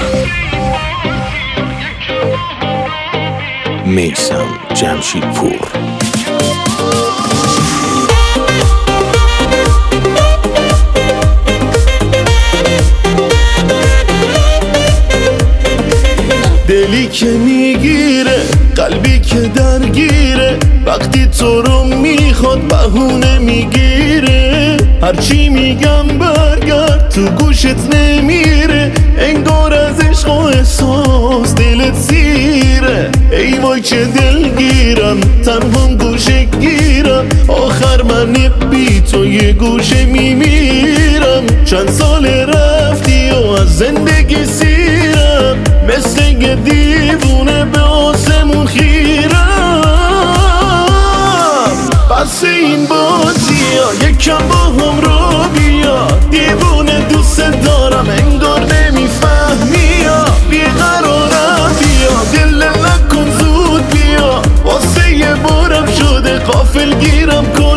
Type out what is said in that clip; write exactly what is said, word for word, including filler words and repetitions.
میثم جمشیدپور. دلی که میگیره، قلبی که درگیره، وقتی تو رو میخواد بهونه میگیره. هرچی میگم برگرد تو گوشت نمیره، انگار از عشق و احساس دلت سیره. ای وای چه دلگیرم، تنها گوشه گیرم، آخر من بی تو یه گوشه میمیرم. چند سال رفتی و از زندگی سیرم، مثل یه دیوونه به آسمون خیرم. پس این بازی ها یکم با هم رو بیا، دیوونه دوست دارم انگار نمیفهمی ها. بیقرارم بیا، دل نکن زود بیا، واسه یه بارم شده غافل گیرم کن.